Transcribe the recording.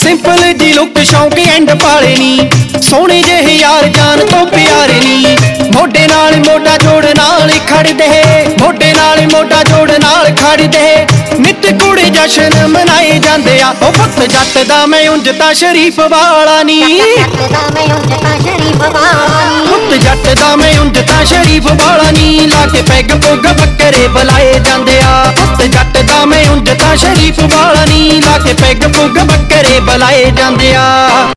Simple ਜੀ look ਸ਼ੌਂਕ and ਪਾਲੇ ਨੀ, ਸੋਹਣੇ ਜਿਹੇ ਯਾਰ ਜਾਨ ਤੋਂ ਪਿਆਰੇ ਨੀ। ਮੋਢੇ ਨਾਲ ਮੋਢਾ ਜੋੜ ਨਾਲ ਖੜਦੇ, ਮੋਢੇ ਨਾਲ ਮੋਢਾ ਜੋੜ ਨਾਲ ਖੜਦੇ। ਨਿੱਤ ਕੁੜੇ ਜਸ਼ਨ ਮਨਾਏ ਜਾਂਦੇ ਆ। ਉਹ ਪੁੱਤ ਜੱਟ ਦਾ ਮੈਂ ਉਂਝ ਤਾਂ ਸ਼ਰੀਫ ਵਾਲਾ ਨੀ, ਪੁੱਤ ਜੱਟ ਦਾ ਮੈਂ ਉਂਝ ਤਾਂ ਸ਼ਰੀਫ ਵਾਲਾ ਨੀ। ਲਾ ਕੇ ਪੈਗ ਪੁੱਗ ਬੱਕਰੇ ਬੁਲਾਏ ਜਾਂਦੇ ਆ। ਪੁੱਤ ਜੱਟ ਦਾ ਮੈਂ ਉਂਝ ਤਾਂ ਸ਼ਰੀਫ ਵਾਲਾ ਨੀ, ਲਾ ਕੇ ਪੈਗ ਪੁੱਗ ਬੱਕਰੇ ਬੁਲਾਏ ਜਾਂਦੇ ਆ।